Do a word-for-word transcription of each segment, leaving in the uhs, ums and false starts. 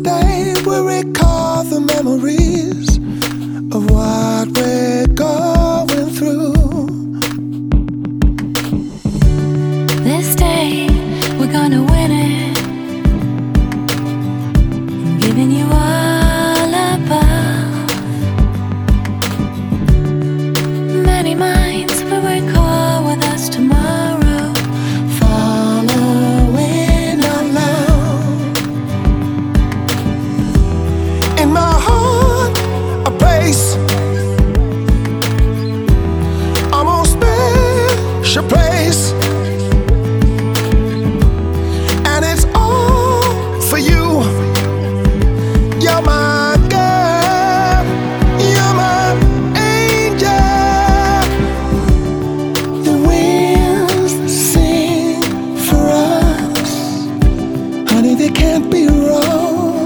day we recall the memories of what we're going through. This day we're gonna win it. I'm giving you all above. Many minds will recall with us tomorrow, following our love. In my heart, a place, a most special place, and it's all for you. You're my girl, you're my angel. The winds sing for us, honey, they can't be wrong.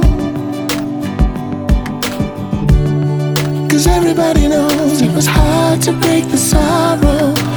'Cause everybody knows it was hard to break the sorrow